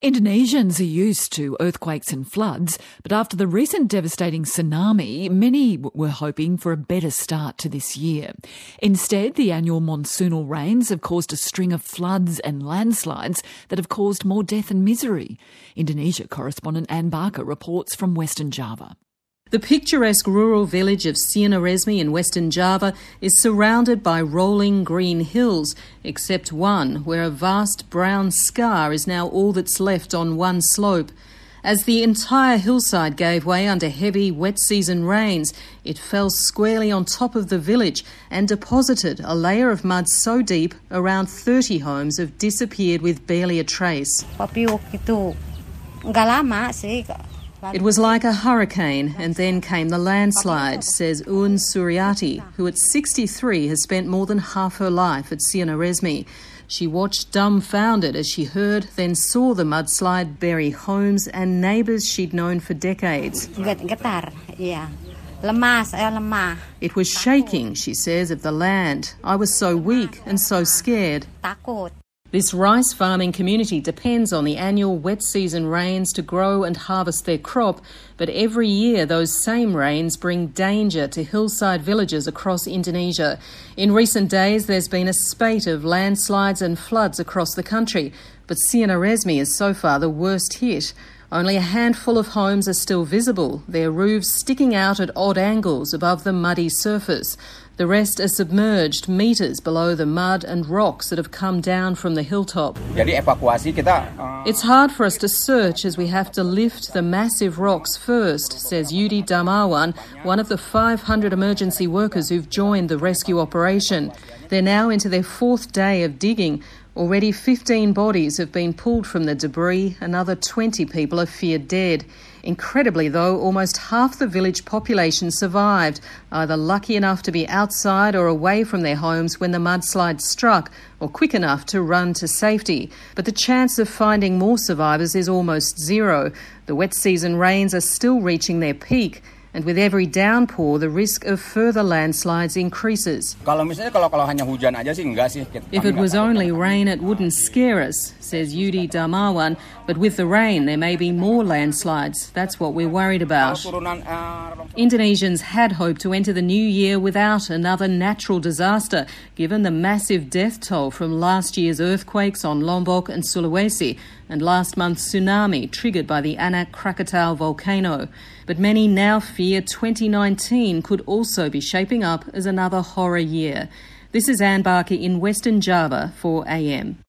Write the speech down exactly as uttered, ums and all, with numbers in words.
Indonesians are used to earthquakes and floods, but after the recent devastating tsunami, many were hoping for a better start to this year. Instead, the annual monsoonal rains have caused a string of floods and landslides that have caused more death and misery. Indonesia correspondent Anne Barker reports from Western Java. The picturesque rural village of Siena Resmi in Western Java is surrounded by rolling green hills, except one where a vast brown scar is now all that's left on one slope. As the entire hillside gave way under heavy wet season rains, it fell squarely on top of the village and deposited a layer of mud so deep around thirty homes have disappeared with barely a trace. It was like a hurricane, and then came the landslide, says Un Suryati, who at sixty-three has spent more than half her life at Siena Resmi. She watched dumbfounded as she heard, then saw the mudslide bury homes and neighbours she'd known for decades. It was shaking, she says, of the land. I was so weak and so scared. This rice farming community depends on the annual wet season rains to grow and harvest their crop, but every year those same rains bring danger to hillside villages across Indonesia. In recent days there's been a spate of landslides and floods across the country, but Siena Resmi is so far the worst hit. Only a handful of homes are still visible, their roofs sticking out at odd angles above the muddy surface. The rest are submerged metres below the mud and rocks that have come down from the hilltop. It's hard for us to search as we have to lift the massive rocks first, says Yudi Darmawan, one of the five hundred emergency workers who've joined the rescue operation. They're now into their fourth day of digging. Already fifteen bodies have been pulled from the debris. Another twenty people are feared dead. Incredibly, though, almost half the village population survived, either lucky enough to be outside or away from their homes when the mudslide struck, or quick enough to run to safety. But the chance of finding more survivors is almost zero. The wet season rains are still reaching their peak, and with every downpour, the risk of further landslides increases. If it was only rain, it wouldn't scare us, says Yudi Darmawan, but with the rain, there may be more landslides. That's what we're worried about. Indonesians had hoped to enter the new year without another natural disaster, given the massive death toll from last year's earthquakes on Lombok and Sulawesi, and last month's tsunami triggered by the Anak Krakatau volcano. But many now fear twenty nineteen could also be shaping up as another horror year. This is Anne Barker in Western Java for A M.